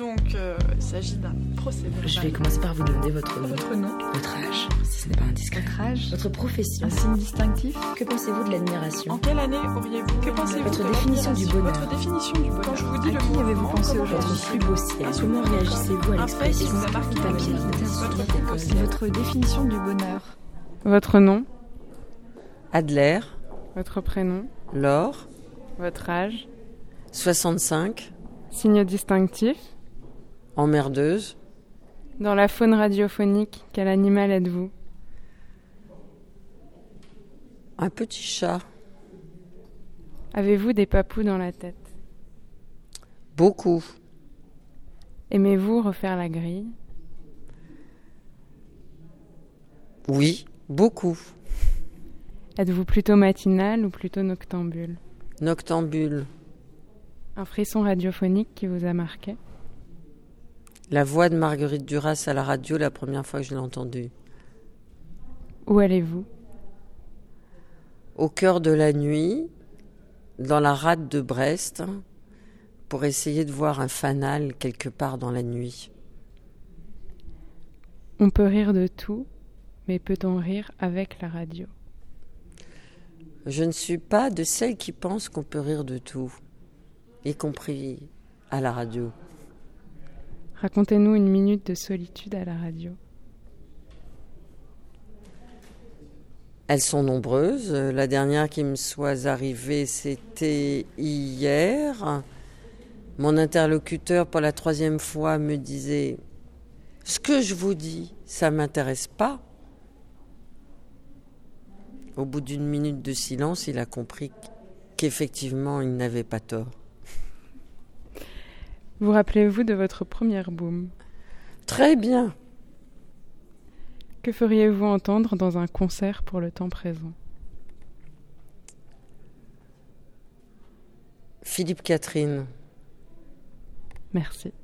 Donc, il s'agit d'un procès verbal. Je vais commencer par vous demander votre nom. Votre nom. Votre âge, si ce n'est pas indiscret. Votre âge. Votre profession. Un signe distinctif. Que pensez-vous de l'admiration? En quelle année auriez-vous... Que pensez-vous Votre de définition du bonheur. Votre définition du bonheur. Quand je vous dis À le qui mot avez-vous pensé comment aujourd'hui? réagissez-vous? Plus beau ciel. Comment réagissez-vous à Un fait qui l'expression vous a marqué papier? votre plus beau ciel. Votre définition du bonheur. Votre nom, Adler, votre prénom, Laure, votre âge, 65, signe distinctif. emmerdeuse, Dans la faune radiophonique, quel animal êtes-vous? un petit chat, Avez-vous des papous dans la tête? beaucoup, Aimez-vous refaire la grille? oui, beaucoup, Êtes-vous plutôt matinal ou plutôt noctambule? noctambule, Un frisson radiophonique qui vous a marqué? la voix de Marguerite Duras à la radio la première fois que je l'ai entendue. Où allez-vous? Au cœur de la nuit, dans la rade de Brest, pour essayer de voir un fanal quelque part dans la nuit. On peut rire de tout, mais peut-on rire avec la radio? Je ne suis pas de celles qui pensent qu'on peut rire de tout, y compris à la radio. Racontez-nous une minute de solitude à la radio. Elles sont nombreuses. La dernière qui me soit arrivée, c'était hier. Mon interlocuteur, pour la 3e fois, me disait « Ce que je vous dis, ça ne m'intéresse pas ». Au bout d'une minute de silence, il a compris qu'effectivement, il n'avait pas tort. Vous rappelez-vous de votre première boum? Très bien. Que feriez-vous entendre dans un concert pour le temps présent? Philippe Catherine. Merci.